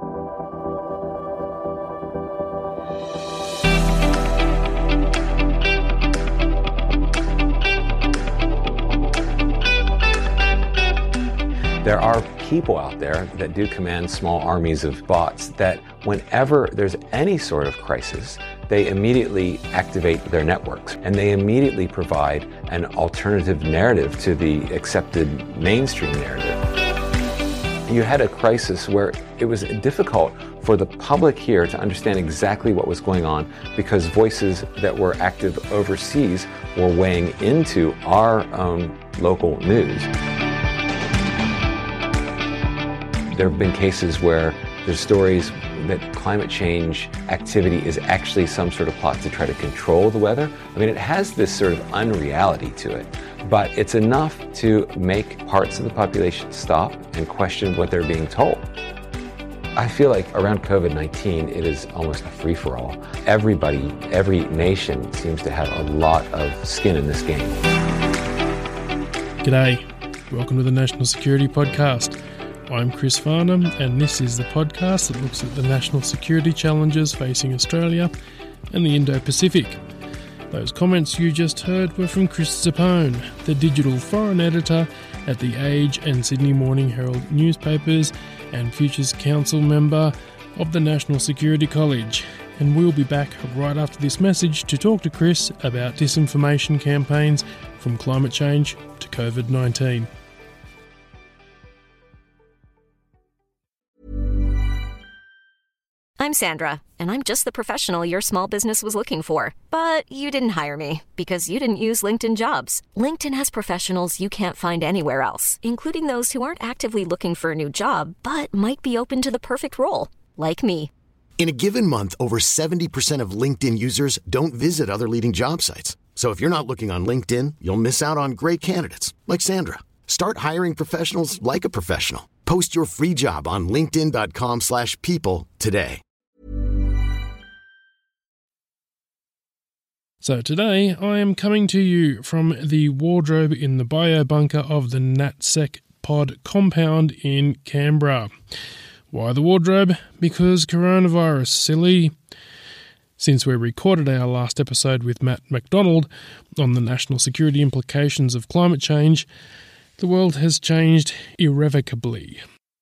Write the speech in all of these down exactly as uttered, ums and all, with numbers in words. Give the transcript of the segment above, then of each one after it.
There are people out there that do command small armies of bots that whenever there's any sort of crisis, they immediately activate their networks and they immediately provide an alternative narrative to the accepted mainstream narrative. You had a crisis where it was difficult for the public here to understand exactly what was going on because voices that were active overseas were weighing into our own local news. There have been cases where there's stories that climate change activity is actually some sort of plot to try to control the weather. I mean, it has this sort of unreality to it, but it's enough to make parts of the population stop and question what they're being told. I feel like around COVID nineteen, it is almost a free-for-all. Everybody, every nation seems to have a lot of skin in this game. G'day, welcome to the National Security Podcast. I'm Chris Farnham, and this is the podcast that looks at the national security challenges facing Australia and the Indo-Pacific. Those comments you just heard were from Chris Zappone, the digital foreign editor at The Age and Sydney Morning Herald newspapers and Futures Council member of the National Security College. And we'll be back right after this message to talk to Chris about disinformation campaigns from climate change to COVID nineteen. I'm Sandra, and I'm just the professional your small business was looking for. But you didn't hire me because you didn't use LinkedIn Jobs. LinkedIn has professionals you can't find anywhere else, including those who aren't actively looking for a new job, but might be open to the perfect role, like me. In a given month, over seventy percent of LinkedIn users don't visit other leading job sites. So if you're not looking on LinkedIn, you'll miss out on great candidates, like Sandra. Start hiring professionals like a professional. Post your free job on linkedin.com slash people today. So today I am coming to you from the wardrobe in the biobunker of the NatSec pod compound in Canberra. Why the wardrobe? Because coronavirus, silly. Since we recorded our last episode with Matt McDonald on the national security implications of climate change, the world has changed irrevocably.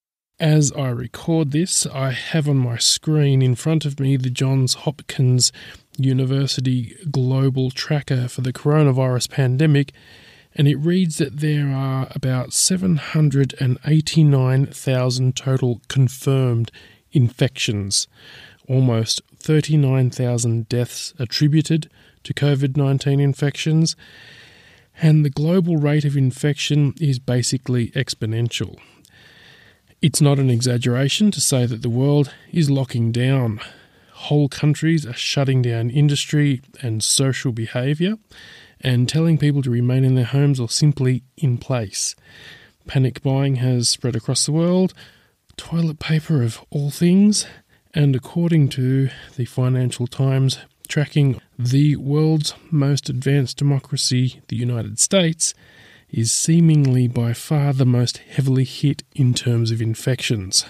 As I record this, I have on my screen in front of me the Johns Hopkins University Global Tracker for the coronavirus pandemic, and it reads that there are about seven hundred eighty-nine thousand total confirmed infections, almost thirty-nine thousand deaths attributed to COVID nineteen infections, and the global rate of infection is basically exponential. It's not an exaggeration to say that the world is locking down. Whole countries are shutting down industry and social behaviour and telling people to remain in their homes or simply in place. Panic buying has spread across the world, toilet paper of all things, and according to the Financial Times tracking the world's most advanced democracy, the United States, is seemingly by far the most heavily hit in terms of infections.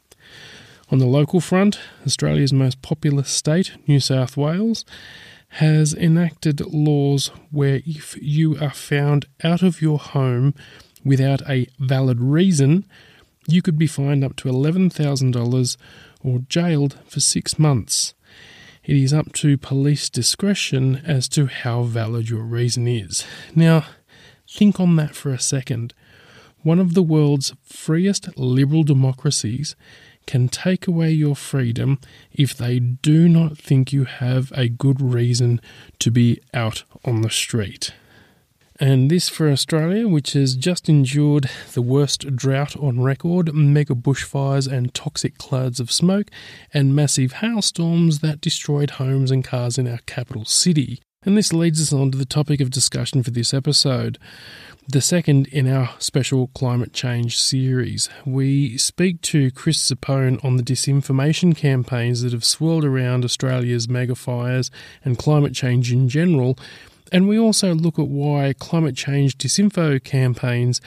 On the local front, Australia's most populous state, New South Wales, has enacted laws where if you are found out of your home without a valid reason, you could be fined up to eleven thousand dollars or jailed for six months. It is up to police discretion as to how valid your reason is. Now, think on that for a second. One of the world's freest liberal democracies can take away your freedom if they do not think you have a good reason to be out on the street. And this for Australia, which has just endured the worst drought on record, mega bushfires and toxic clouds of smoke, and massive hailstorms that destroyed homes and cars in our capital city. And this leads us on to the topic of discussion for this episode, the second in our special climate change series. We speak to Chris Zappone on the disinformation campaigns that have swirled around Australia's mega fires and climate change in general, and we also look at why climate change disinfo campaigns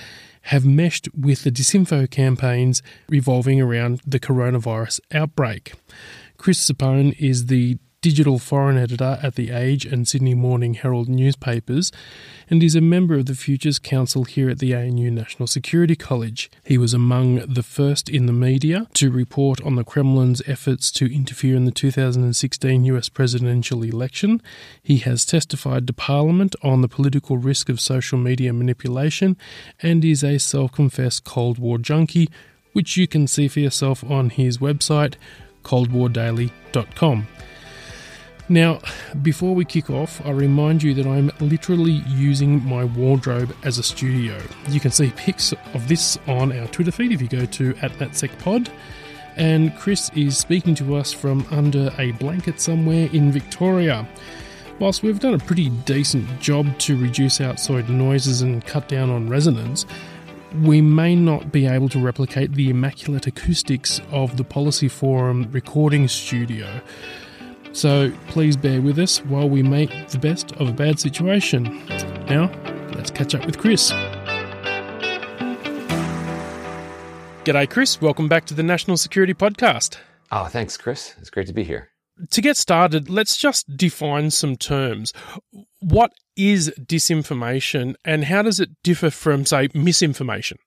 have meshed with the disinfo campaigns revolving around the coronavirus outbreak. Chris Sapone is the digital foreign editor at The Age and Sydney Morning Herald newspapers and is a member of the Futures Council here at the A N U National Security College. He was among the first in the media to report on the Kremlin's efforts to interfere in the two thousand sixteen U S presidential election. He has testified to Parliament on the political risk of social media manipulation and is a self-confessed Cold War junkie, which you can see for yourself on his website, cold war daily dot com. Now, before we kick off, I remind you that I'm literally using my wardrobe as a studio. You can see pics of this on our Twitter feed if you go to at NatSecPod. And Chris is speaking to us from under a blanket somewhere in Victoria. Whilst we've done a pretty decent job to reduce outside noises and cut down on resonance, we may not be able to replicate the immaculate acoustics of the Policy Forum recording studio. So please bear with us while we make the best of a bad situation. Now, let's catch up with Chris. G'day, Chris. Welcome back to the National Security Podcast. Oh, thanks, Chris. It's great to be here. To get started, let's just define some terms. What is disinformation and how does it differ from, say, misinformation?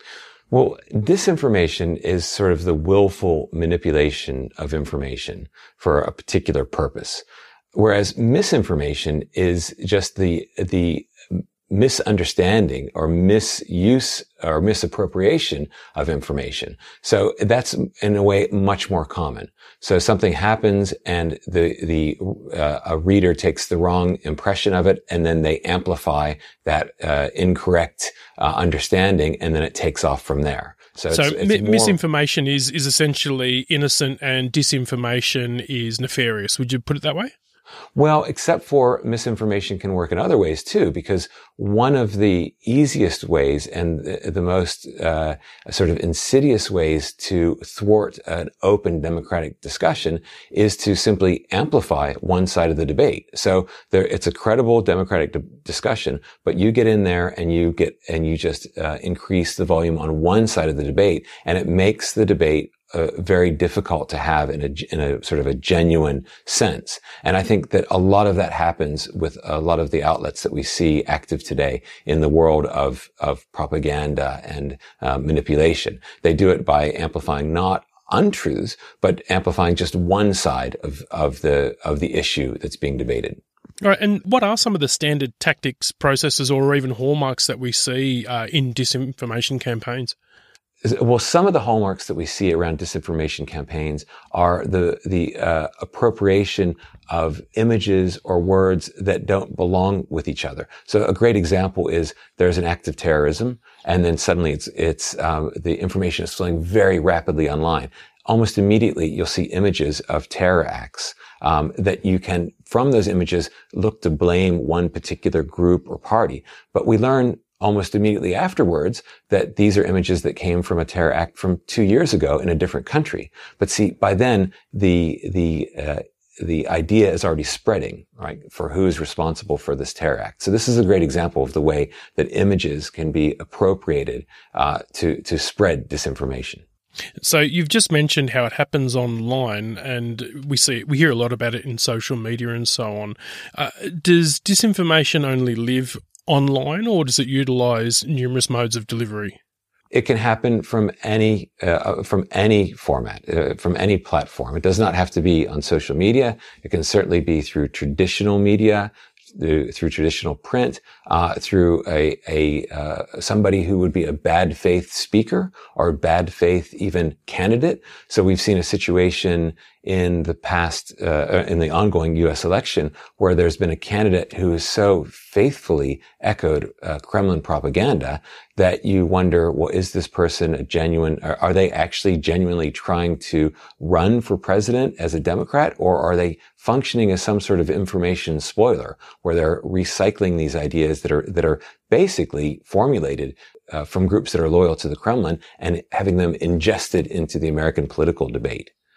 Well, disinformation is sort of the willful manipulation of information for a particular purpose, whereas misinformation is just the the misunderstanding or misuse or misappropriation of information. So that's in a way much more common. So something happens and the the uh, a reader takes the wrong impression of it, and then they amplify that uh, incorrect uh, understanding, and then it takes off from there. So, so it's, it's mi- more... misinformation is is essentially innocent, and disinformation is nefarious. Would you put it that way? Well, except for misinformation can work in other ways too, because one of the easiest ways and the, the most uh, sort of insidious ways to thwart an open democratic discussion is to simply amplify one side of the debate. So there, it's a credible democratic d- discussion, but you get in there and you get and you just uh, increase the volume on one side of the debate, and it makes the debate Uh, very difficult to have in a, in a sort of a genuine sense. And I think that a lot of that happens with a lot of the outlets that we see active today in the world of, of propaganda and uh, manipulation. They do it by amplifying not untruths, but amplifying just one side of, of the, of the issue that's being debated. All right, and what are some of the standard tactics, processes, or even hallmarks that we see uh, in disinformation campaigns? Well, some of the hallmarks that we see around disinformation campaigns are the the uh, appropriation of images or words that don't belong with each other. So a great example is there's an act of terrorism, and then suddenly it's it's um, the information is flowing very rapidly online. Almost immediately, you'll see images of terror acts um, that you can, from those images, look to blame one particular group or party. But we learn almost immediately afterwards that these are images that came from a terror act from two years ago in a different country. But see, by then, the, the, uh, the idea is already spreading, right, for who is responsible for this terror act. So this is a great example of the way that images can be appropriated, uh, to, to spread disinformation. So you've just mentioned how it happens online, and we see we hear a lot about it in social media and so on. Uh, does disinformation only live online, or does it utilize numerous modes of delivery? It can happen from any uh, from any format, uh, from any platform. It does not have to be on social media. It can certainly be through traditional media, through, through traditional print, uh, through a, a uh, somebody who would be a bad faith speaker or bad faith even candidate. So we've seen a situation in the past, uh, in the ongoing U S election, where there's been a candidate who has so faithfully echoed uh, Kremlin propaganda that you wonder, well, is this person a genuine, are, are they actually genuinely trying to run for president as a Democrat, or are they functioning as some sort of information spoiler, where they're recycling these ideas that are, that are basically formulated uh, from groups that are loyal to the Kremlin and having them ingested into the American political debate?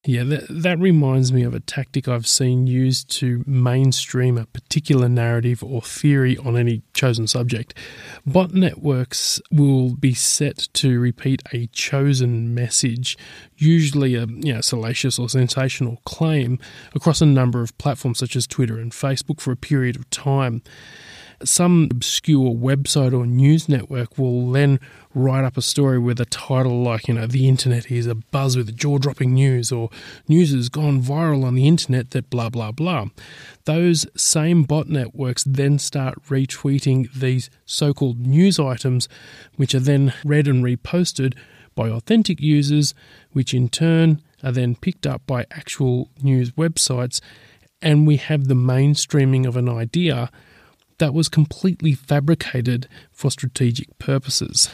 Yeah, that, that reminds me of a tactic I've seen used to mainstream a particular narrative or theory on any chosen subject. Bot networks will be set to repeat a chosen message, usually a you know, salacious or sensational claim, across a number of platforms such as Twitter and Facebook for a period of time. Some obscure website or news network will then write up a story with a title like, you know, the internet is abuzz with jaw-dropping news, or news has gone viral on the internet that blah, blah, blah. Those same bot networks then start retweeting these so-called news items, which are then read and reposted by authentic users, which in turn are then picked up by actual news websites, and we have the mainstreaming of an idea that was completely fabricated for strategic purposes.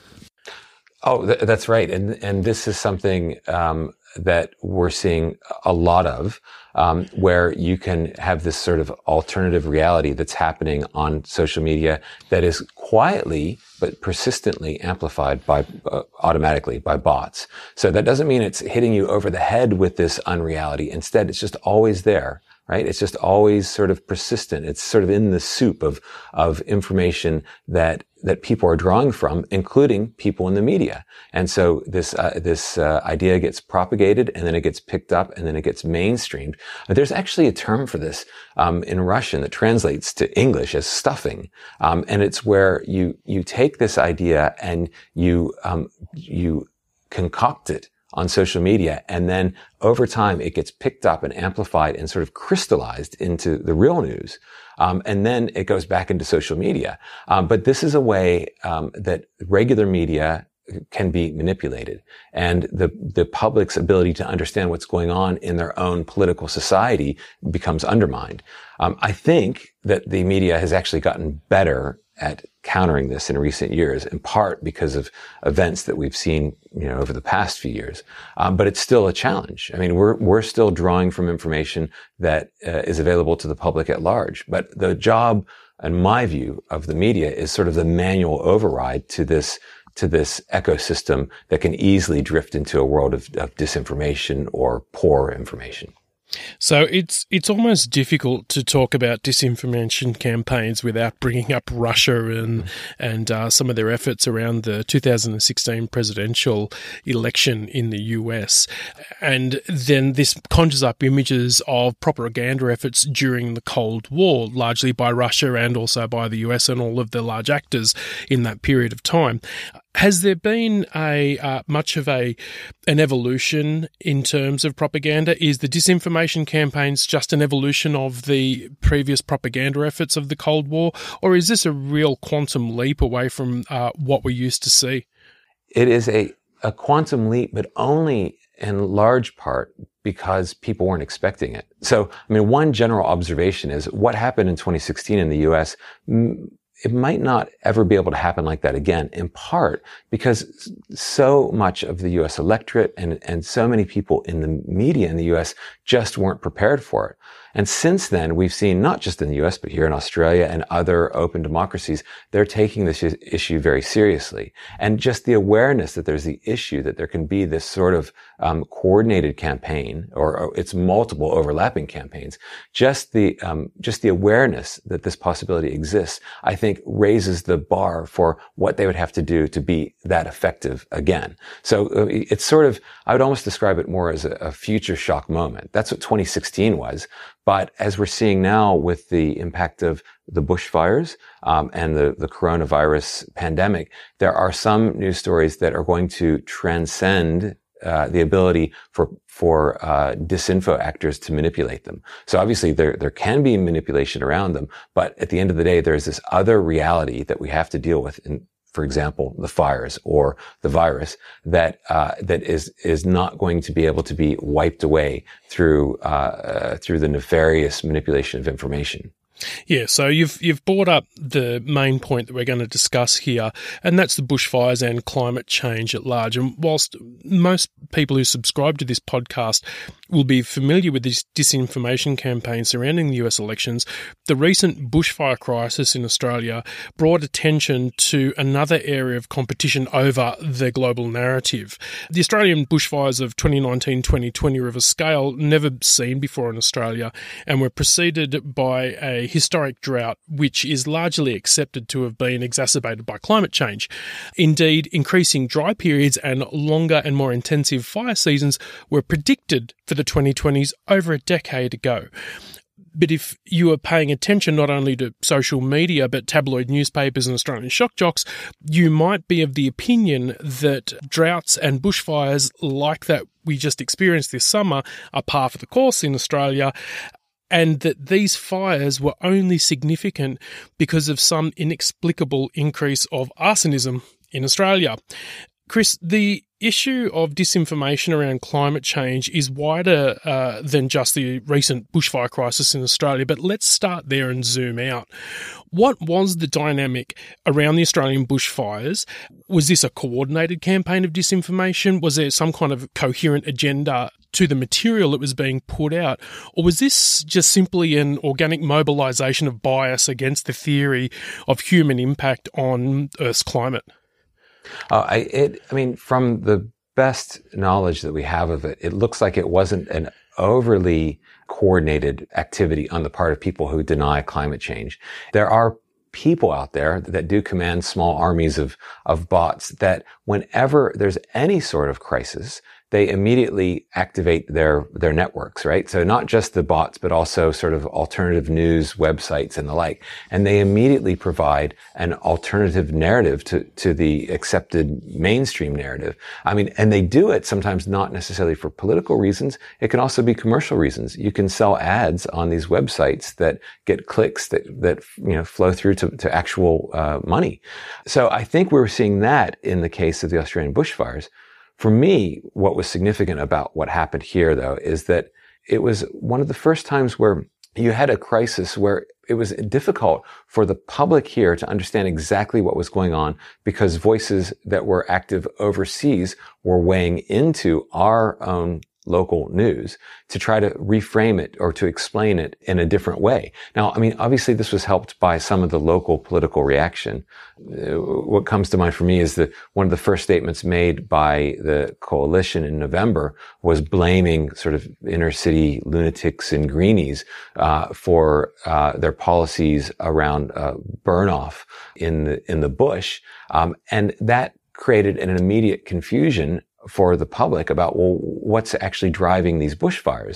Oh, th- that's right. And and this is something um, that we're seeing a lot of, um, where you can have this sort of alternative reality that's happening on social media that is quietly but persistently amplified by uh, automatically by bots. So that doesn't mean it's hitting you over the head with this unreality. Instead, it's just always there. Right? It's just always sort of persistent. It's sort of in the soup of, of information that, that people are drawing from, including people in the media. And so this, uh, this, uh, idea gets propagated, and then it gets picked up, and then it gets mainstreamed. There's actually a term for this, um, in Russian that translates to English as stuffing. Um, and it's where you, you take this idea and you, um, you concoct it on social media, and then over time it gets picked up and amplified and sort of crystallized into the real news. Um, and then it goes back into social media. Um, but this is a way um, that regular media can be manipulated, and the the public's ability to understand what's going on in their own political society becomes undermined. Um, I think that the media has actually gotten better at countering this in recent years, in part because of events that we've seen, you know, over the past few years. Um, but it's still a challenge. I mean, we're we're still drawing from information that uh, is available to the public at large. But the job, in my view, of the media is sort of the manual override to this to this ecosystem that can easily drift into a world of, of disinformation or poor information. So it's it's almost difficult to talk about disinformation campaigns without bringing up Russia and and uh, some of their efforts around the two thousand sixteen presidential election in the U S. And then this conjures up images of propaganda efforts during the Cold War, largely by Russia and also by the U S and all of the large actors in that period of time. Has there been a uh, much of a an evolution in terms of propaganda? Is the disinformation campaigns just an evolution of the previous propaganda efforts of the Cold War, or is this a real quantum leap away from uh, what we used to see? It is a, a quantum leap, but only in large part because people weren't expecting it. So, I mean, one general observation is what happened in twenty sixteen in the U S, m- it might not ever be able to happen like that again, in part because so much of the U S electorate and, and so many people in the media in the U S just weren't prepared for it. And since then, we've seen, not just in the U S, but here in Australia and other open democracies, they're taking this issue very seriously. And just the awareness that there's the issue, that there can be this sort of um, coordinated campaign, or, or it's multiple overlapping campaigns, just the um, just the awareness that this possibility exists, I think raises the bar for what they would have to do to be that effective again. So uh, it's sort of, I would almost describe it more as a, a future shock moment. That's what twenty sixteen was. But as we're seeing now with the impact of the bushfires um, and the, the coronavirus pandemic, there are some news stories that are going to transcend uh, the ability for for uh, disinfo actors to manipulate them. So obviously there there can be manipulation around them, but at the end of the day, there's this other reality that we have to deal with. In, for example, the fires or the virus that uh, that is is not going to be able to be wiped away through uh, uh, through the nefarious manipulation of information. Yeah, so you've you've brought up the main point that we're going to discuss here, and that's the bushfires and climate change at large. And whilst most people who subscribe to this podcast will be familiar with this disinformation campaign surrounding the U S elections, the recent bushfire crisis in Australia brought attention to another area of competition over the global narrative. The Australian bushfires of twenty nineteen twenty twenty were of a scale never seen before in Australia, and were preceded by a historic drought, which is largely accepted to have been exacerbated by climate change. Indeed, increasing dry periods and longer and more intensive fire seasons were predicted for the twenty twenties over a decade ago. But if you are paying attention not only to social media but tabloid newspapers and Australian shock jocks, you might be of the opinion that droughts and bushfires like that we just experienced this summer are par for the course in Australia, and that these fires were only significant because of some inexplicable increase of arsonism in Australia. Chris, the issue of disinformation around climate change is wider uh, than just the recent bushfire crisis in Australia, but let's start there and zoom out. What was the dynamic around the Australian bushfires? Was this a coordinated campaign of disinformation? Was there some kind of coherent agenda to the material that was being put out? Or was this just simply an organic mobilisation of bias against the theory of human impact on Earth's climate? Uh, I, it, I mean, from the best knowledge that we have of it, it looks like it wasn't an overly coordinated activity on the part of people who deny climate change. There are people out there that do command small armies of, of bots that whenever there's any sort of crisis, they immediately activate their, their networks, right? So not just the bots, but also sort of alternative news websites and the like. And they immediately provide an alternative narrative to, to the accepted mainstream narrative. I mean, and they do it sometimes not necessarily for political reasons. It can also be commercial reasons. You can sell ads on these websites that get clicks that, that, you know, flow through to, to actual, uh, money. So I think we were seeing that in the case of the Australian bushfires. For me, what was significant about what happened here, though, is that it was one of the first times where you had a crisis where it was difficult for the public here to understand exactly what was going on because voices that were active overseas were weighing into our own local news to try to reframe it or to explain it in a different way. Now, I mean, obviously this was helped by some of the local political reaction. Uh, what comes to mind for me is that one of the first statements made by the coalition in November was blaming sort of inner city lunatics and greenies uh, for uh, their policies around uh, burn-off in the, in the bush. Um, and that created an immediate confusion for the public about, well, what's actually driving these bushfires?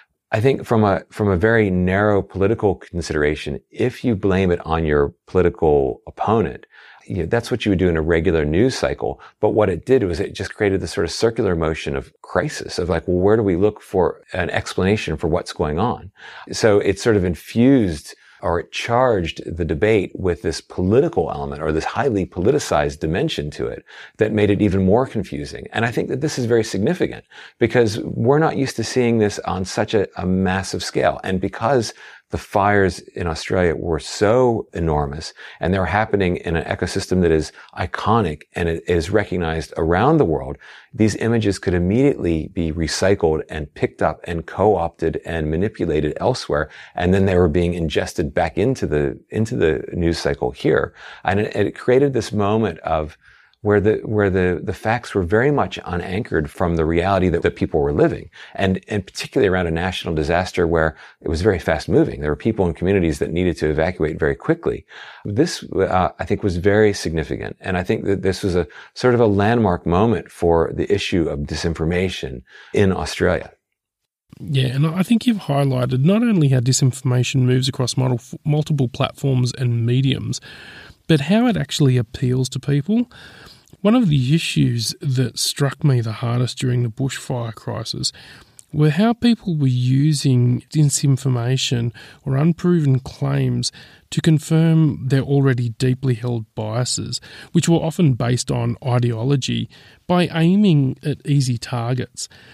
I think from a, from a very narrow political consideration, if you blame it on your political opponent, you know, that's what you would do in a regular news cycle. But what it did was it just created this sort of circular motion of crisis of like, well, where do we look for an explanation for what's going on? So it sort of infused or it charged the debate with this political element or this highly politicized dimension to it that made it even more confusing. And I think that this is very significant because we're not used to seeing this on such a, a massive scale. And because the fires in Australia were so enormous and they're happening in an ecosystem that is iconic and it is recognized around the world, these images could immediately be recycled and picked up and co-opted and manipulated elsewhere. And then they were being ingested back into the, into the news cycle here. And it, it created this moment of where the, where the, the facts were very much unanchored from the reality that, that people were living. And, and particularly around a national disaster where it was very fast moving. There were people in communities that needed to evacuate very quickly. This, uh, I think was very significant. And I think that this was a sort of a landmark moment for the issue of disinformation in Australia. Yeah, and I think you've highlighted not only how disinformation moves across multiple, multiple platforms and mediums, but how it actually appeals to people. One of the issues that struck me the hardest during the bushfire crisis were how people were using disinformation or unproven claims to confirm their already deeply held biases, which were often based on ideology, by aiming at easy targets.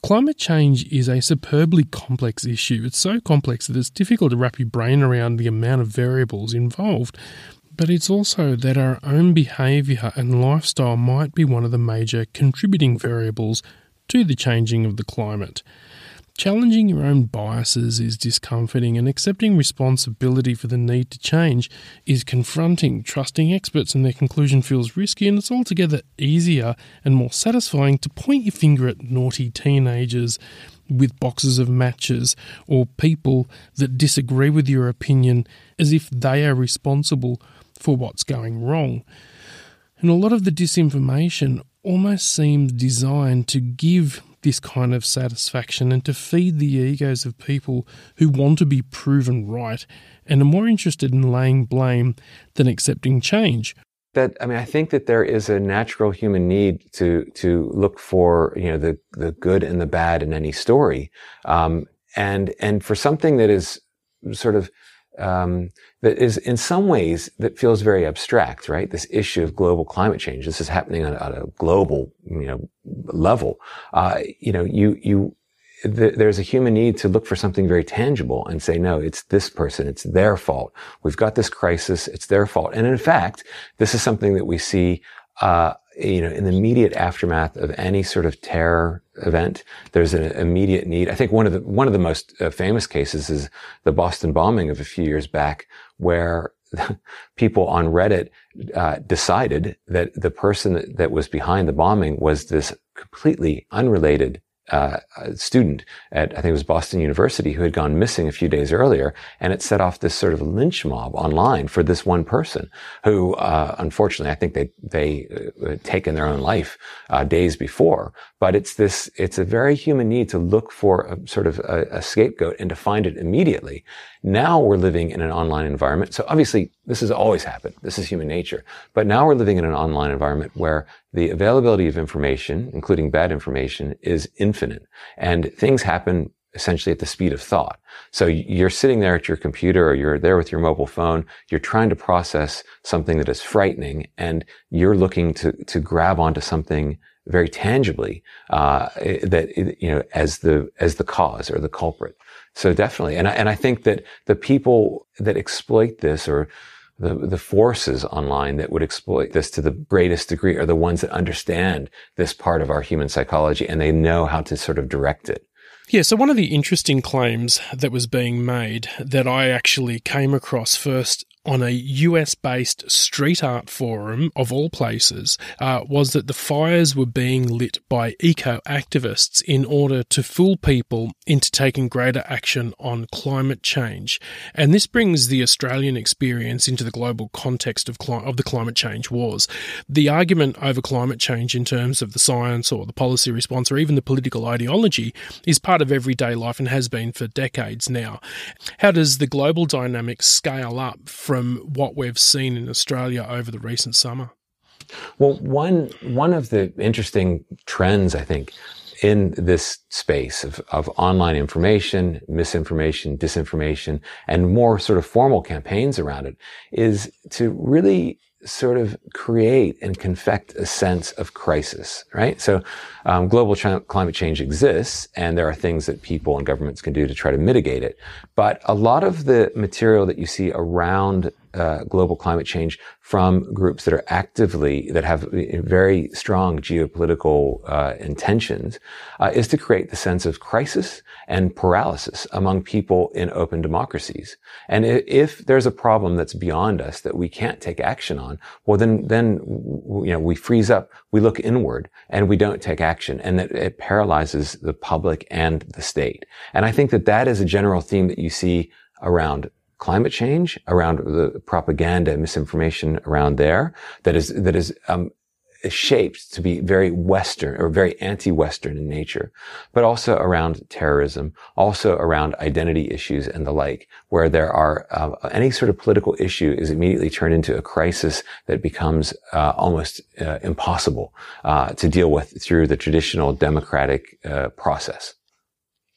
Climate change is a superbly complex issue. It's so complex that it's difficult to wrap your brain around the amount of variables involved. But it's also that our own behaviour and lifestyle might be one of the major contributing variables to the changing of the climate. Challenging your own biases is discomforting, and accepting responsibility for the need to change is confronting. Trusting experts and their conclusion feels risky, and it's altogether easier and more satisfying to point your finger at naughty teenagers with boxes of matches or people that disagree with your opinion as if they are responsible for what's going wrong. And a lot of the disinformation almost seems designed to give this kind of satisfaction and to feed the egos of people who want to be proven right and are more interested in laying blame than accepting change. That, I mean, I think that there is a natural human need to to look for, you know, the the good and the bad in any story, um, and and for something that is sort of um, that is in some ways that feels very abstract, right? This issue of global climate change. This is happening on, on a global, you know, level. Uh, you know, you you. There's a human need to look for something very tangible and say, no, it's this person, it's their fault. We've got this crisis, it's their fault. And in fact, this is something that we see, uh, you know, in the immediate aftermath of any sort of terror event. There's an immediate need. I think one of the, one of the most uh, famous cases is the Boston bombing of a few years back, where people on Reddit uh, decided that the person that, that was behind the bombing was this completely unrelated Uh, a student at, I think it was Boston University, who had gone missing a few days earlier, and it set off this sort of lynch mob online for this one person who, uh, unfortunately, I think they, they uh, had taken their own life, uh, days before. But it's this, it's a very human need to look for a sort of a, a scapegoat and to find it immediately. Now we're living in an online environment. So obviously this has always happened. This is human nature. But now we're living in an online environment where the availability of information, including bad information, is infinite. And things happen essentially at the speed of thought. So you're sitting there at your computer, or you're there with your mobile phone, you're trying to process something that is frightening, and you're looking to, to grab onto something very tangibly, uh, that, you know, as the, as the cause or the culprit. So definitely. And I, and I think that the people that exploit this, or the, the forces online that would exploit this to the greatest degree, are the ones that understand this part of our human psychology, and they know how to sort of direct it. Yeah, so one of the interesting claims that was being made that I actually came across first on a U S-based street art forum, of all places, uh, was that the fires were being lit by eco-activists in order to fool people into taking greater action on climate change. And this brings the Australian experience into the global context of, cli- of the climate change wars. The argument over climate change in terms of the science or the policy response or even the political ideology is part of everyday life and has been for decades now. How does the global dynamic scale up from from what we've seen in Australia over the recent summer? Well, one one of the interesting trends, I think, in this space of, of online information, misinformation, disinformation, and more sort of formal campaigns around it, is to really sort of create and confect a sense of crisis, right? So um, global ch- climate change exists, and there are things that people and governments can do to try to mitigate it. But a lot of the material that you see around uh, global climate change from groups that are actively, that have very strong geopolitical uh, intentions, uh, is to create the sense of crisis and paralysis among people in open democracies. And if there's a problem that's beyond us that we can't take action on, well, then, then, you know, we freeze up, we look inward, and we don't take action, and that it paralyzes the public and the state. And I think that that is a general theme that you see around climate change, around the propaganda and misinformation around there, that is, that is, um, shaped to be very Western or very anti-Western in nature, but also around terrorism, also around identity issues and the like, where there are uh, any sort of political issue is immediately turned into a crisis that becomes uh, almost uh, impossible uh, to deal with through the traditional democratic uh, process.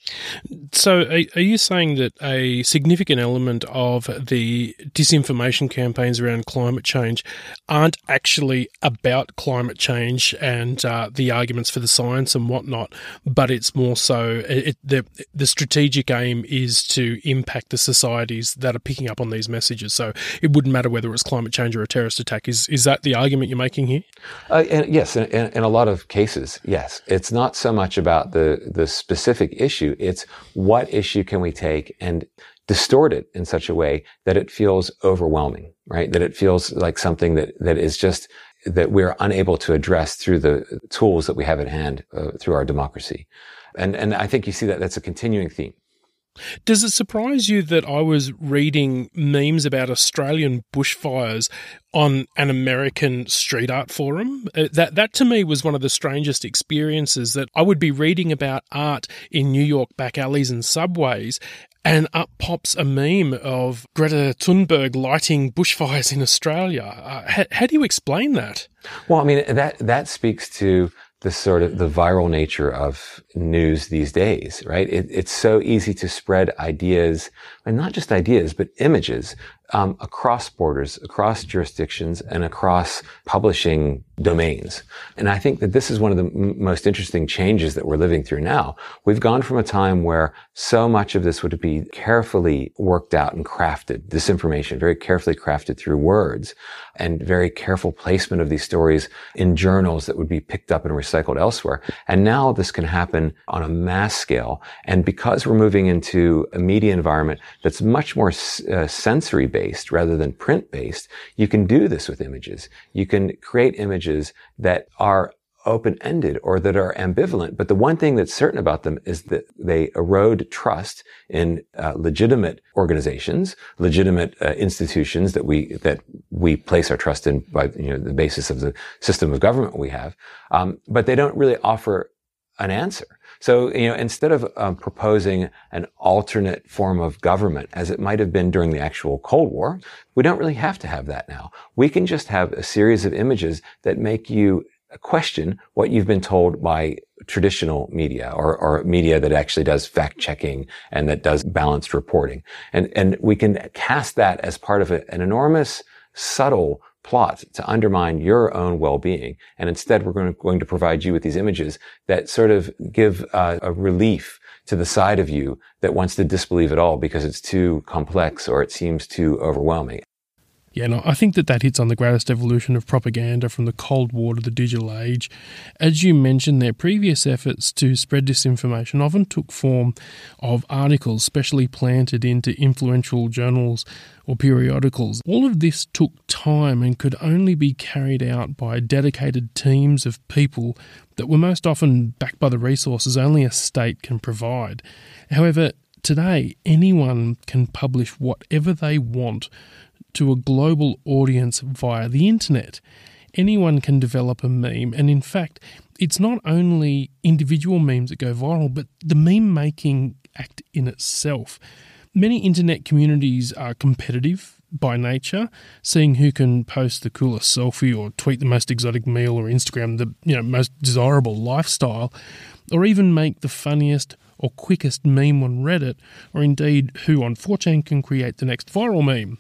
So are, are you saying that a significant element of the disinformation campaigns around climate change aren't actually about climate change and uh, the arguments for the science and whatnot, but it's more so it, the, the strategic aim is to impact the societies that are picking up on these messages? So it wouldn't matter whether it's climate change or a terrorist attack. Is is that the argument you're making here? Uh, and yes, in, in, in a lot of cases, yes. It's not so much about the, the specific issue. It's what issue can we take and distort it in such a way that it feels overwhelming, right? That it feels like something that, that is just, that we're unable to address through the tools that we have at hand uh, through our democracy. And, and I think you see that that's a continuing theme. Does it surprise you that I was reading memes about Australian bushfires on an American street art forum? That that to me was one of the strangest experiences, that I would be reading about art in New York back alleys and subways, and up pops a meme of Greta Thunberg lighting bushfires in Australia. Uh, how, how do you explain that? Well, I mean, that that speaks to the sort of the viral nature of news these days, right? It, it's so easy to spread ideas, and not just ideas, but images um, across borders, across jurisdictions, and across publishing domains. And I think that this is one of the m- most interesting changes that we're living through now. We've gone from a time where so much of this would be carefully worked out and crafted, this information very carefully crafted through words, and very careful placement of these stories in journals that would be picked up and recycled elsewhere. And now this can happen on a mass scale. And because we're moving into a media environment that's much more uh, sensory based rather than print based, you can do this with images. You can create images that are open-ended or that are ambivalent. But the one thing that's certain about them is that they erode trust in uh, legitimate organizations, legitimate uh, institutions that we that we place our trust in by you know the basis of the system of government we have. Um, but they don't really offer an answer. So, you know, instead of um, proposing an alternate form of government, as it might have been during the actual Cold War, we don't really have to have that now. We can just have a series of images that make you question what you've been told by traditional media or, or media that actually does fact checking and that does balanced reporting. And, and we can cast that as part of a, an enormous, subtle plot to undermine your own well-being. And instead, we're going to, going to provide you with these images that sort of give uh, a relief to the side of you that wants to disbelieve it all because it's too complex or it seems too overwhelming. Yeah, no, I think that that hits on the greatest evolution of propaganda from the Cold War to the digital age. As you mentioned, their previous efforts to spread disinformation often took form of articles specially planted into influential journals or periodicals. All of this took time and could only be carried out by dedicated teams of people that were most often backed by the resources only a state can provide. However, today, anyone can publish whatever they want to a global audience via the internet. Anyone can develop a meme, and in fact, it's not only individual memes that go viral, but the meme-making act in itself. Many internet communities are competitive by nature, seeing who can post the coolest selfie or tweet the most exotic meal or Instagram the you know most desirable lifestyle, or even make the funniest or quickest meme on Reddit, or indeed who on four chan can create the next viral meme.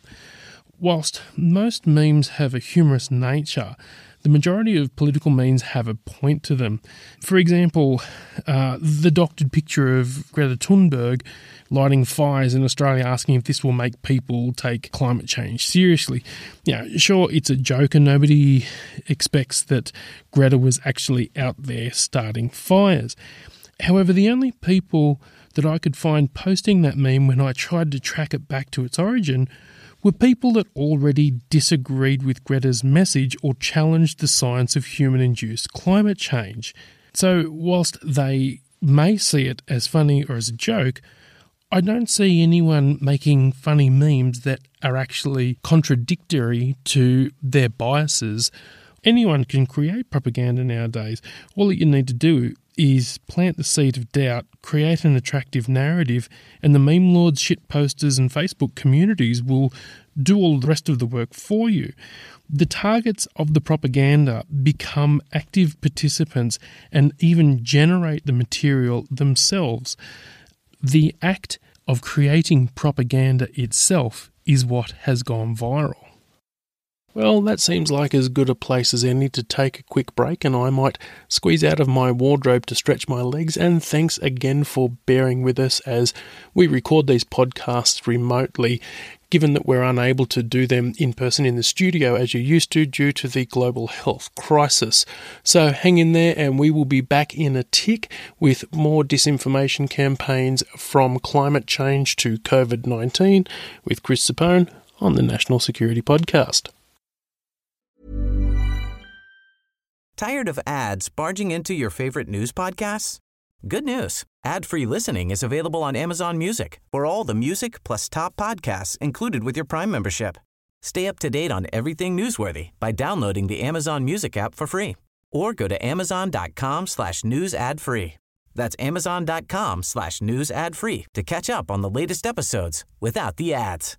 Whilst most memes have a humorous nature, the majority of political memes have a point to them. For example, uh, the doctored picture of Greta Thunberg lighting fires in Australia, asking if this will make people take climate change seriously. You know, sure, it's a joke and nobody expects that Greta was actually out there starting fires. However, the only people that I could find posting that meme when I tried to track it back to its origin were people that already disagreed with Greta's message or challenged the science of human-induced climate change. So whilst they may see it as funny or as a joke, I don't see anyone making funny memes that are actually contradictory to their biases. Anyone can create propaganda nowadays. All that you need to do is plant the seed of doubt, create an attractive narrative, and the meme lords, shit posters and Facebook communities will do all the rest of the work for you. The targets of the propaganda become active participants and even generate the material themselves. the act of creating propaganda itself is what has gone viral. Well, that seems like as good a place as any to take a quick break, and I might squeeze out of my wardrobe to stretch my legs. And thanks again for bearing with us as we record these podcasts remotely, given that we're unable to do them in person in the studio as you used to due to the global health crisis. So hang in there, and we will be back in a tick with more disinformation campaigns from climate change to covid nineteen with Chris Sapone on the National Security Podcast. Tired of ads barging into your favorite news podcasts? Good news. Ad-free listening is available on Amazon Music for all the music plus top podcasts included with your Prime membership. Stay up to date on everything newsworthy by downloading the Amazon Music app for free or go to amazon.com slash news ad free. That's amazon.com slash news ad free to catch up on the latest episodes without the ads.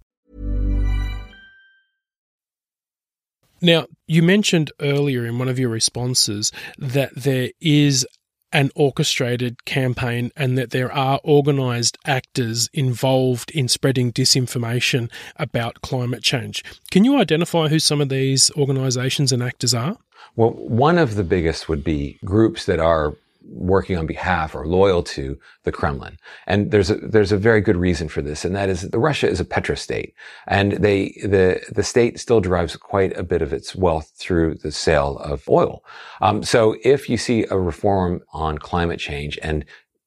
Now, you mentioned earlier in one of your responses that there is an orchestrated campaign and that there are organised actors involved in spreading disinformation about climate change. Can you identify who some of these organisations and actors are? Well, one of the biggest would be groups that are working on behalf or loyal to the Kremlin. And there's a, there's a very good reason for this, and that is that Russia is a petrostate, and they, the, the state still derives quite a bit of its wealth through the sale of oil. Um, so if you see a reform on climate change and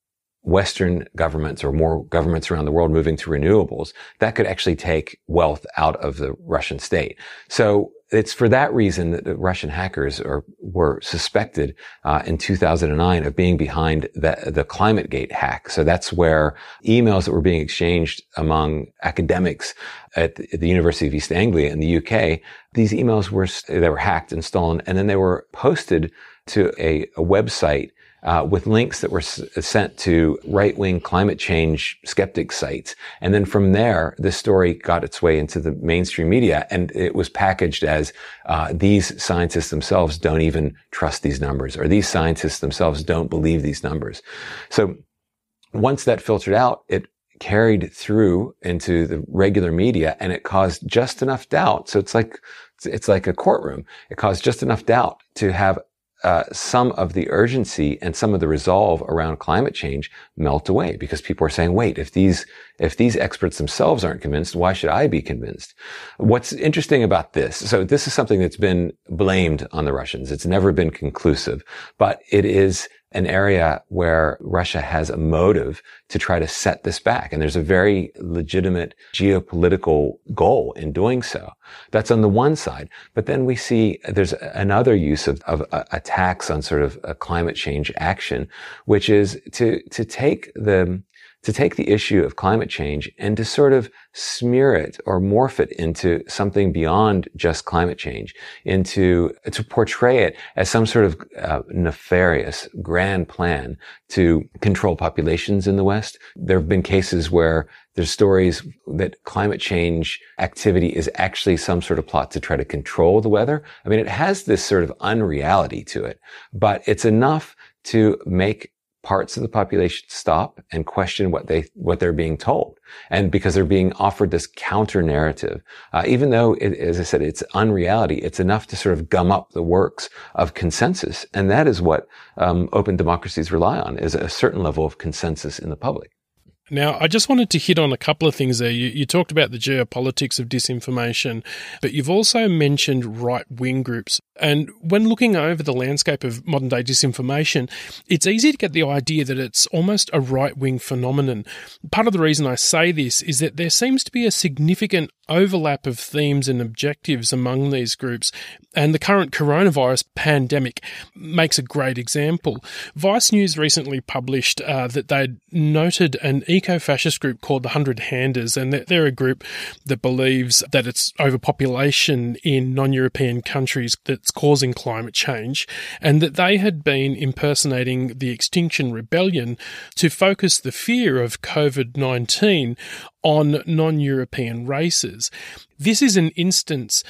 Western governments or more governments around the world moving to renewables, that could actually take wealth out of the Russian state. So it's for that reason that the Russian hackers are, were suspected uh, in two thousand nine of being behind the, the ClimateGate hack. So that's where emails that were being exchanged among academics at the, at the University of East Anglia in the U K, these emails were they were hacked and stolen, and then they were posted to a, a website Uh, with links that were s- sent to right-wing climate change skeptic sites. And then from there, this story got its way into the mainstream media, and it was packaged as uh, these scientists themselves don't even trust these numbers, or these scientists themselves don't believe these numbers. So once that filtered out, it carried through into the regular media, and it caused just enough doubt. So it's like, it's like a courtroom. It caused just enough doubt to have Uh, some of the urgency and some of the resolve around climate change melt away, because people are saying, wait, if these, if these experts themselves aren't convinced, why should I be convinced? What's interesting about this, so this is something that's been blamed on the Russians. It's never been conclusive, but it is an area where Russia has a motive to try to set this back. And there's a very legitimate geopolitical goal in doing so. That's on the one side. But then we see there's another use of, of uh, attacks on sort of a climate change action, which is to, to take the, to take the issue of climate change and to sort of smear it or morph it into something beyond just climate change, into, to portray it as some sort of uh, nefarious grand plan to control populations in the West. There have been cases where there's stories that climate change activity is actually some sort of plot to try to control the weather. I mean, it has this sort of unreality to it, but it's enough to make parts of the population stop and question what they, what they're being told. And because they're being offered this counter narrative, uh, even though, it, as I said, it's unreality, it's enough to sort of gum up the works of consensus. And that is what um, open democracies rely on, is a certain level of consensus in the public. Now, I just wanted to hit on a couple of things there. You, you talked about the geopolitics of disinformation, but you've also mentioned right-wing groups. And when looking over the landscape of modern-day disinformation, it's easy to get the idea that it's almost a right-wing phenomenon. Part of the reason I say this is that there seems to be a significant overlap of themes and objectives among these groups, and the current coronavirus pandemic makes a great example. Vice News recently published uh, that they'd noted an eco-fascist group called the Hundred Handers, and they're a group that believes that it's overpopulation in non-European countries that's causing climate change, and that they had been impersonating the Extinction Rebellion to focus the fear of covid nineteen on non-European races. This is an instance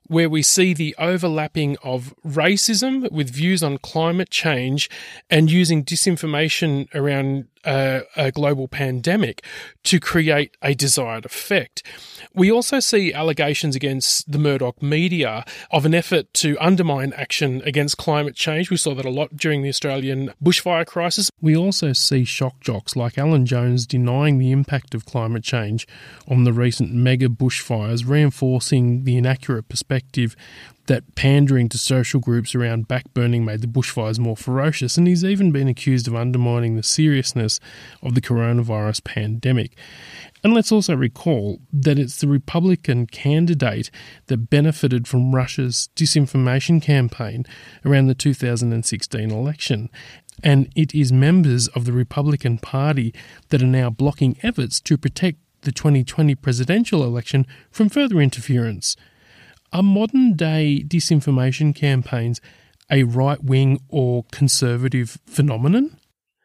where we see the overlapping of racism with views on climate change and using disinformation around uh, a global pandemic to create a desired effect. We also see allegations against the Murdoch media of an effort to undermine action against climate change. We saw that a lot during the Australian bushfire crisis. We also see shock jocks like Alan Jones denying the impact of climate change on the recent mega bushfires, reinforcing the inaccurate perspective that pandering to social groups around backburning made the bushfires more ferocious, and he's even been accused of undermining the seriousness of the coronavirus pandemic. And let's also recall that it's the Republican candidate that benefited from Russia's disinformation campaign around the two thousand sixteen election, and it is members of the Republican Party that are now blocking efforts to protect the twenty twenty presidential election from further interference. Are modern-day disinformation campaigns a right-wing or conservative phenomenon?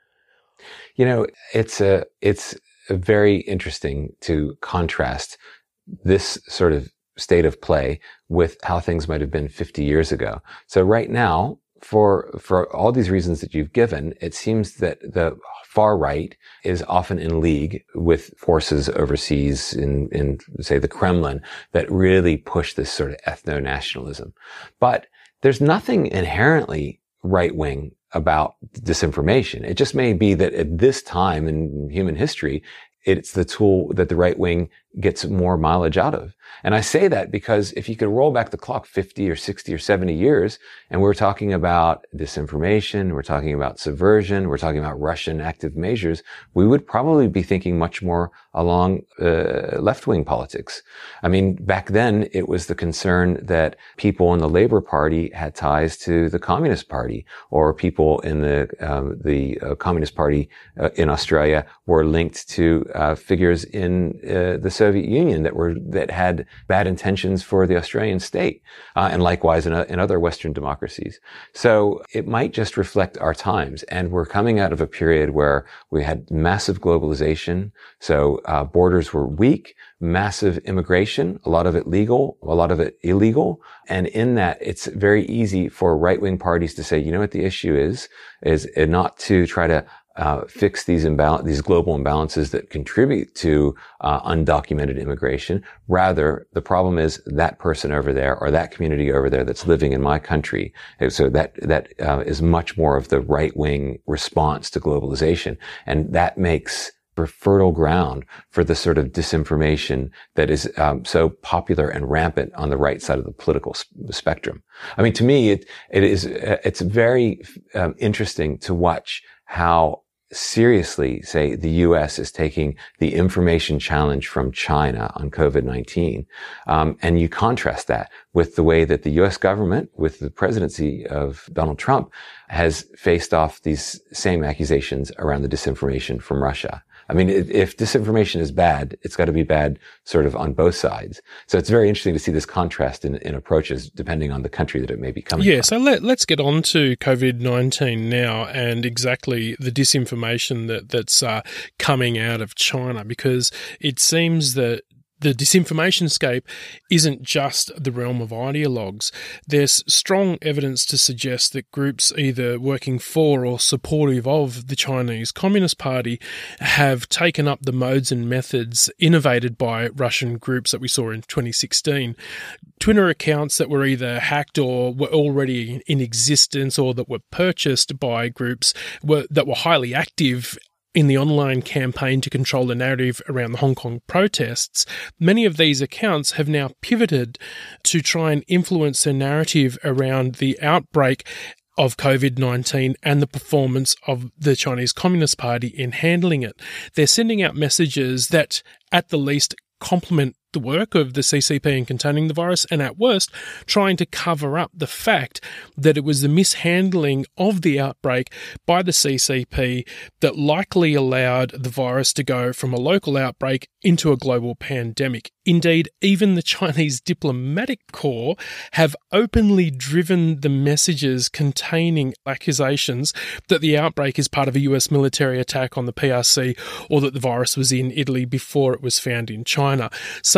You know, it's a it's very interesting to contrast this sort of state of play with how things might have been fifty years ago. So right now, for for all these reasons that you've given, it seems that the far right is often in league with forces overseas in, in, say, the Kremlin that really push this sort of ethno-nationalism. But there's nothing inherently right-wing about disinformation. It just may be that at this time in human history, it's the tool that the right wing gets more mileage out of. And I say that because if you could roll back the clock fifty or sixty or seventy years, and we're talking about disinformation, we're talking about subversion, we're talking about Russian active measures, we would probably be thinking much more along uh, left-wing politics. I mean, back then it was the concern that people in the Labour Party had ties to the Communist Party, or people in the um, the uh, Communist Party uh, in Australia were linked to uh, figures in uh, the Soviet Union that were that had bad intentions for the Australian state, uh, and likewise in, uh, in other Western democracies. So it might just reflect our times, and we're coming out of a period where we had massive globalization. So uh, borders were weak, massive immigration, a lot of it legal, a lot of it illegal, and in that, it's very easy for right-wing parties to say, you know what the issue is, is not to try to Uh, fix these imbal- these global imbalances that contribute to uh, undocumented immigration. Rather, the problem is that person over there or that community over there that's living in my country. And so that that uh, is much more of the right-wing response to globalization, and that makes for fertile ground for the sort of disinformation that is um, so popular and rampant on the right side of the political sp- spectrum. I mean, to me, it it is uh, it's very um, interesting to watch how seriously, say, the U S is taking the information challenge from China on COVID nineteen. Um, and you contrast that with the way that the U S government, with the presidency of Donald Trump, has faced off these same accusations around the disinformation from Russia. I mean, if disinformation is bad, it's got to be bad sort of on both sides. So it's very interesting to see this contrast in, in approaches depending on the country that it may be coming yeah, from. So let, let's get on to COVID nineteen now and exactly the disinformation that, that's uh, coming out of China, because it seems that the disinformation scape isn't just the realm of ideologues. There's strong evidence to suggest that groups either working for or supportive of the Chinese Communist Party have taken up the modes and methods innovated by Russian groups that we saw in twenty sixteen. Twitter accounts that were either hacked or were already in existence or that were purchased by groups were, that were highly active in the online campaign to control the narrative around the Hong Kong protests. Many of these accounts have now pivoted to try and influence the narrative around the outbreak of COVID nineteen and the performance of the Chinese Communist Party in handling it. They're sending out messages that, at the least, complement the work of the C C P in containing the virus, and at worst, trying to cover up the fact that it was the mishandling of the outbreak by the C C P that likely allowed the virus to go from a local outbreak into a global pandemic. Indeed, even the Chinese diplomatic corps have openly driven the messages containing accusations that the outbreak is part of a U S military attack on the P R C or that the virus was in Italy before it was found in China. Some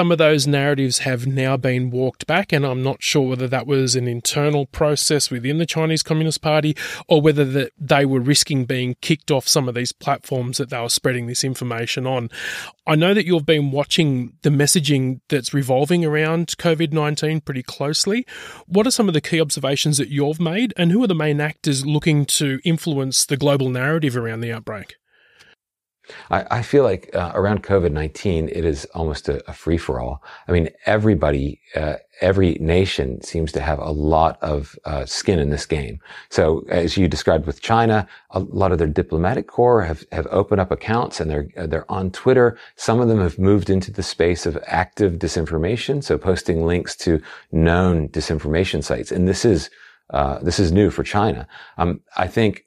some of those narratives have now been walked back, and I'm not sure whether that was an internal process within the Chinese Communist Party or whether that they were risking being kicked off some of these platforms that they were spreading this information on. I know that you've been watching the messaging that's revolving around COVID nineteen pretty closely. What are some of the key observations that you've made, and who are the main actors looking to influence the global narrative around the outbreak? I, I feel like uh, around COVID nineteen, it is almost a, a free-for-all. I mean, everybody, uh, every nation seems to have a lot of uh, skin in this game. So as you described with China, a lot of their diplomatic corps have, have opened up accounts and they're, they're on Twitter. Some of them have moved into the space of active disinformation. So posting links to known disinformation sites. And this is, uh, this is new for China. Um, I think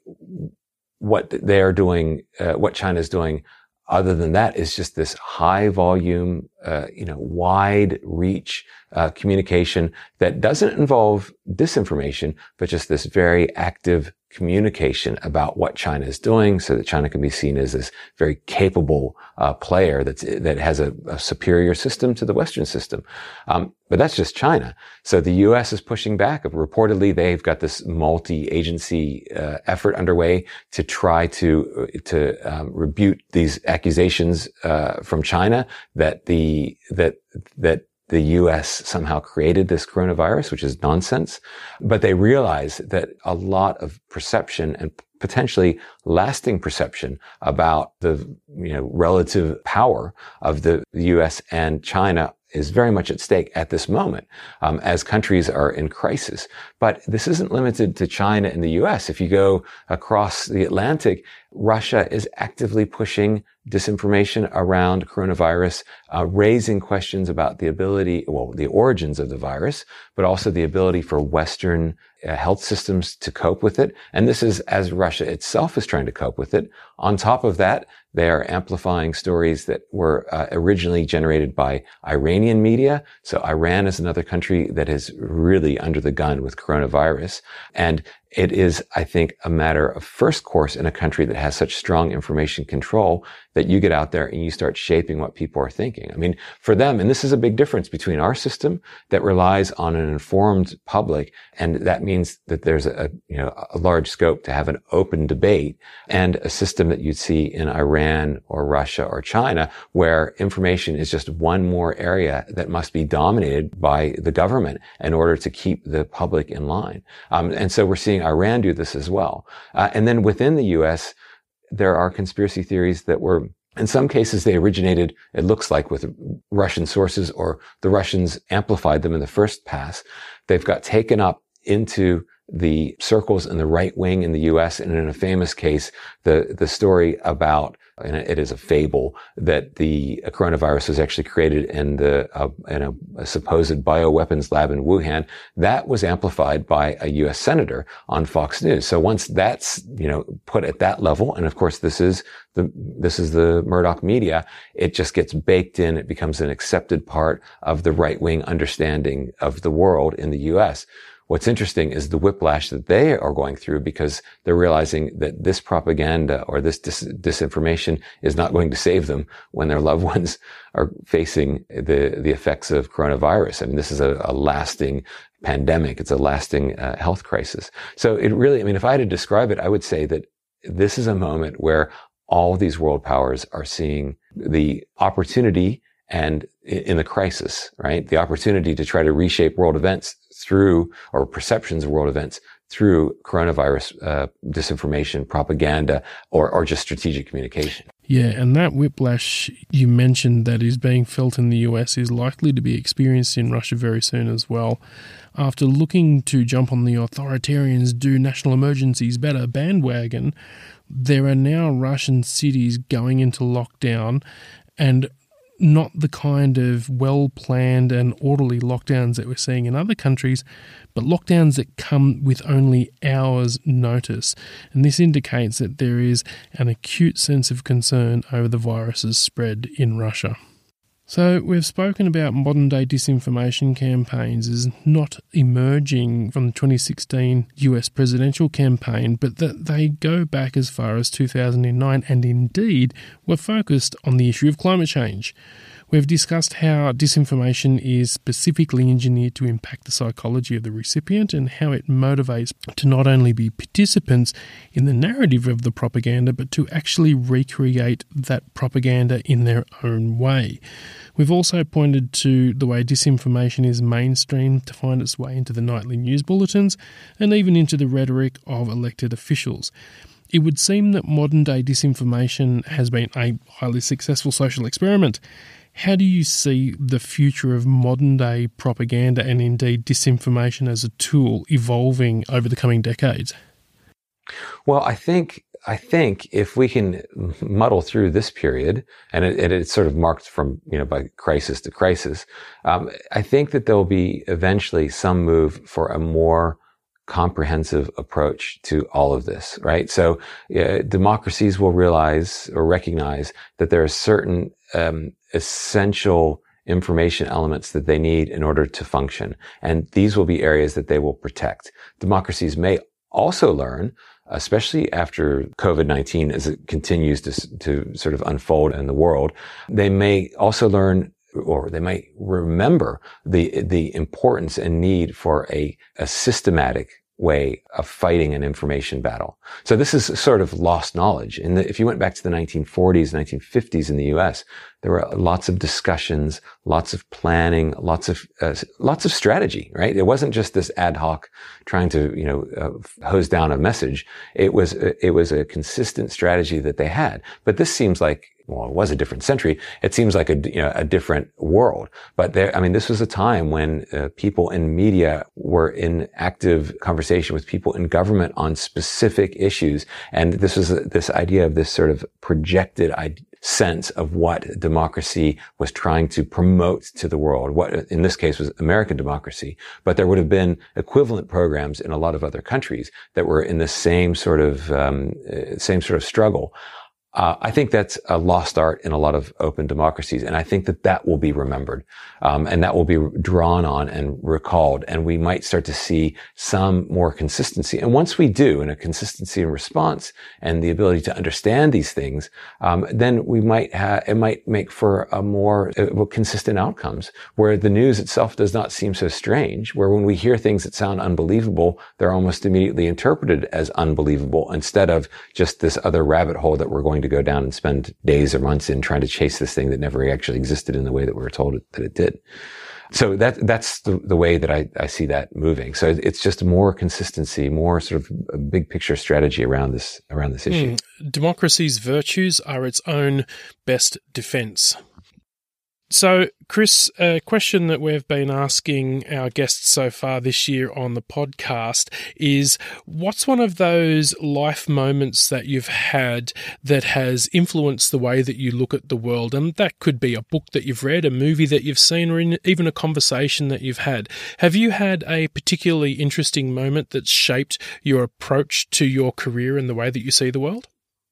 what they are doing, uh, what China is doing, other than that, is just this high volume, uh, you know, wide reach, uh, communication that doesn't involve disinformation, but just this very active communication about what China is doing, so that China can be seen as this very capable uh, player that's that has a, a superior system to the Western system. Um, but that's just China. So the U S is pushing back. Reportedly, they've got this multi-agency uh, effort underway to try to to um, rebuke these accusations uh, from China that the that that the U S somehow created this coronavirus, which is nonsense. But they realize that a lot of perception and potentially lasting perception about the, you know, relative power of the U S and China is very much at stake at this moment, um, as countries are in crisis. But this isn't limited to China and the U S. If you go across the Atlantic, Russia is actively pushing disinformation around coronavirus, uh, raising questions about the ability, well, the origins of the virus, but also the ability for Western uh, health systems to cope with it. And this is as Russia itself is trying to cope with it. On top of that, they are amplifying stories that were uh, originally generated by Iranian media. So Iran is another country that is really under the gun with coronavirus. And it is, I think, a matter of first course in a country that has such strong information control that you get out there and you start shaping what people are thinking. I mean, for them, and this is a big difference between our system that relies on an informed public, and that means that there's a, you know, a large scope to have an open debate, and a system that you'd see in Iran or Russia or China, where information is just one more area that must be dominated by the government in order to keep the public in line. Um, and so we're seeing Iran do this as well. Uh, and then within the U S, there are conspiracy theories that were, in some cases, they originated, it looks like, with Russian sources, or the Russians amplified them in the first pass. They've got taken up into the circles in the right wing in the U S, and in a famous case, the, the story about, and it is a fable, that the coronavirus was actually created in the uh, in a, a supposed bioweapons lab in Wuhan. That was amplified by a U S senator on Fox News. So once that's, you know, put at that level, and of course this is the this is the Murdoch media, it just gets baked in. It becomes an accepted part of the right wing understanding of the world in the U S. What's interesting is the whiplash that they are going through, because they're realizing that this propaganda or this dis- disinformation is not going to save them when their loved ones are facing the, the effects of coronavirus. I mean, this is a, a lasting pandemic. It's a lasting uh, health crisis. So it really, I mean, if I had to describe it, I would say that this is a moment where all of these world powers are seeing the opportunity and in the crisis, right? The opportunity to try to reshape world events through, or perceptions of world events through coronavirus uh, disinformation, propaganda, or, or just strategic communication. Yeah, and that whiplash you mentioned that is being felt in the U S is likely to be experienced in Russia very soon as well. After looking to jump on the authoritarians do national emergencies better bandwagon, there are now Russian cities going into lockdown, and not the kind of well-planned and orderly lockdowns that we're seeing in other countries, but lockdowns that come with only hours' notice. And this indicates that there is an acute sense of concern over the virus's spread in Russia. So we've spoken about modern-day disinformation campaigns as not emerging from the twenty sixteen U S presidential campaign, but that they go back as far as two thousand nine and indeed were focused on the issue of climate change. We've discussed how disinformation is specifically engineered to impact the psychology of the recipient and how it motivates to not only be participants in the narrative of the propaganda, but to actually recreate that propaganda in their own way. We've also pointed to the way disinformation is mainstreamed to find its way into the nightly news bulletins and even into the rhetoric of elected officials. It would seem that modern-day disinformation has been a highly successful social experiment. How do you see the future of modern-day propaganda and indeed disinformation as a tool evolving over the coming decades? Well, I think I think if we can muddle through this period, and it, it, it's sort of marked from, you know, by crisis to crisis, um, I think that there will be eventually some move for a more comprehensive approach to all of this, right? So uh, democracies will realize or recognize that there are certain um, essential information elements that they need in order to function. And these will be areas that they will protect. Democracies may also learn, especially after COVID nineteen, as it continues to, to sort of unfold in the world, they may also learn, or they might remember the the importance and need for a, a systematic way of fighting an information battle. So this is sort of lost knowledge. And if you went back to the nineteen forties, nineteen fifties in the U S, there were lots of discussions, lots of planning, lots of uh, lots of strategy, right? It wasn't just this ad hoc trying to, you know, uh, hose down a message. It was it was a consistent strategy that they had. But this seems like, well, it was a different century. It seems like a, you know, a different world. But there, I mean, this was a time when uh, people in media were in active conversation with people in government on specific issues. And this was uh, this idea of this sort of projected idea, sense of what democracy was trying to promote to the world. What in this case was American democracy, but there would have been equivalent programs in a lot of other countries that were in the same sort of um, same sort of struggle. Uh, I think that's a lost art in a lot of open democracies, and I think that that will be remembered, um, and that will be drawn on and recalled, and we might start to see some more consistency. And once we do, and a consistency in response and the ability to understand these things, um, then we might have, it might make for a more uh, consistent outcomes, where the news itself does not seem so strange, where when we hear things that sound unbelievable, they're almost immediately interpreted as unbelievable, instead of just this other rabbit hole that we're going to go down and spend days or months in trying to chase this thing that never actually existed in the way that we were told it, that it did. So that that's the, the way that I, I see that moving. So it's just more consistency, more sort of a big picture strategy around this around this issue. Mm. Democracy's virtues are its own best defense. So, Chris, a question that we've been asking our guests so far this year on the podcast is, what's one of those life moments that you've had that has influenced the way that you look at the world? And that could be a book that you've read, a movie that you've seen, or even a conversation that you've had. Have you had a particularly interesting moment that's shaped your approach to your career and the way that you see the world?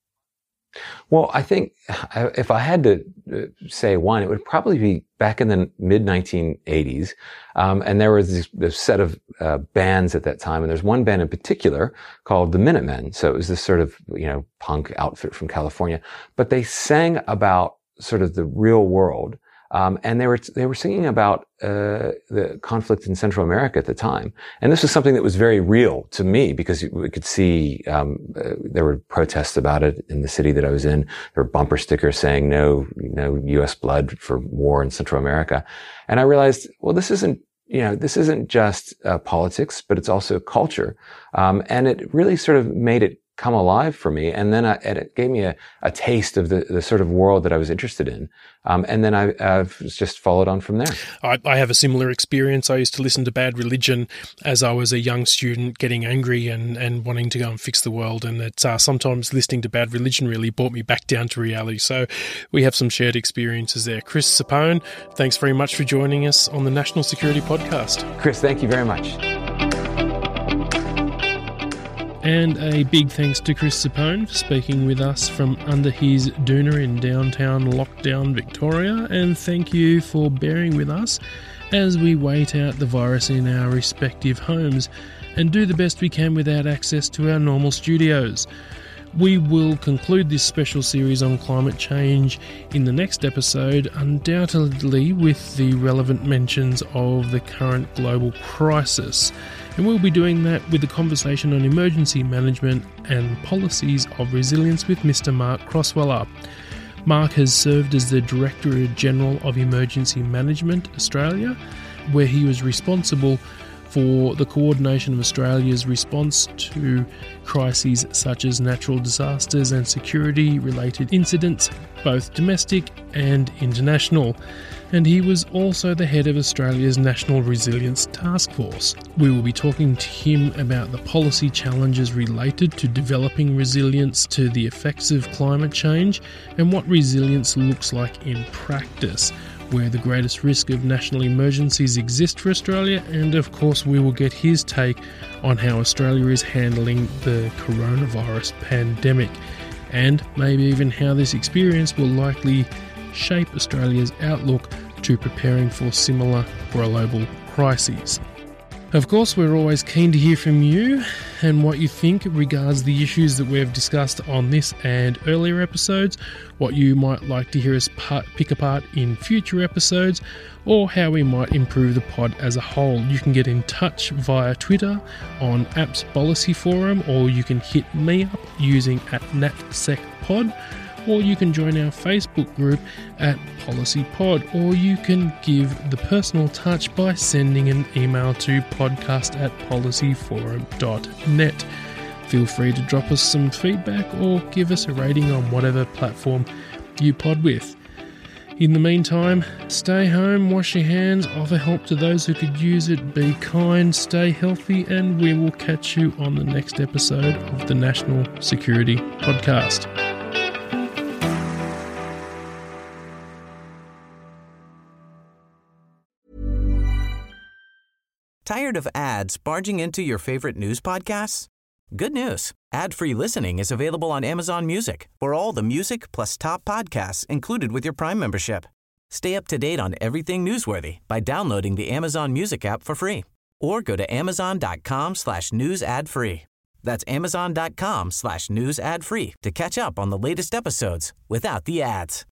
Well, I think if I had to say one, it would probably be back in the mid nineteen eighties. Um, and there was this, this set of uh, bands at that time. And there's one band in particular called the Minutemen. So it was this sort of, you know, punk outfit from California. But they sang about sort of the real world. Um, and they were, they were singing about, uh, the conflict in Central America at the time. And this was something that was very real to me, because we could see, um, uh, there were protests about it in the city that I was in. There were bumper stickers saying no, no U S blood for war in Central America. And I realized, well, this isn't, you know, this isn't just, uh, politics, but it's also culture. Um, and it really sort of made it come alive for me. And then I, and it gave me a, a taste of the, the sort of world that I was interested in. Um, and then I, I've just followed on from there. I, I have a similar experience. I used to listen to Bad Religion as I was a young student, getting angry and, and wanting to go and fix the world. And it's uh, sometimes listening to Bad Religion really brought me back down to reality. So we have some shared experiences there. Chris Sapone, thanks very much for joining us on the National Security Podcast. Chris, thank you very much. And a big thanks to Chris Sapone for speaking with us from under his doona in downtown lockdown Victoria. And thank you for bearing with us as we wait out the virus in our respective homes and do the best we can without access to our normal studios. We will conclude this special series on climate change in the next episode, undoubtedly with the relevant mentions of the current global crisis. And we'll be doing that with a conversation on emergency management and policies of resilience with Mister Mark Crossweller. Mark has served as the Director General of Emergency Management Australia, where he was responsible for the coordination of Australia's response to crises such as natural disasters and security-related incidents, both domestic and international. And he was also the head of Australia's National Resilience Task Force. We will be talking to him about the policy challenges related to developing resilience to the effects of climate change and what resilience looks like in practice, where the greatest risk of national emergencies exist for Australia, and of course we will get his take on how Australia is handling the coronavirus pandemic, and maybe even how this experience will likely shape Australia's outlook to preparing for similar global crises. Of course, we're always keen to hear from you and what you think regards the issues that we've discussed on this and earlier episodes, what you might like to hear us part, pick apart in future episodes, or how we might improve the pod as a whole. You can get in touch via Twitter on Apps Policy Forum, or you can hit me up using at NatSecPod, or you can join our Facebook group at PolicyPod, or you can give the personal touch by sending an email to podcast at policyforum dot net. Feel free to drop us some feedback or give us a rating on whatever platform you pod with. In the meantime, stay home, wash your hands, offer help to those who could use it, be kind, stay healthy, and we will catch you on the next episode of the National Security Podcast. Tired of ads barging into your favorite news podcasts? Good news. Ad-free listening is available on Amazon Music for all the music plus top podcasts included with your Prime membership. Stay up to date on everything newsworthy by downloading the Amazon Music app for free or go to amazon.com slash news ad free. That's amazon.com slash news ad free to catch up on the latest episodes without the ads.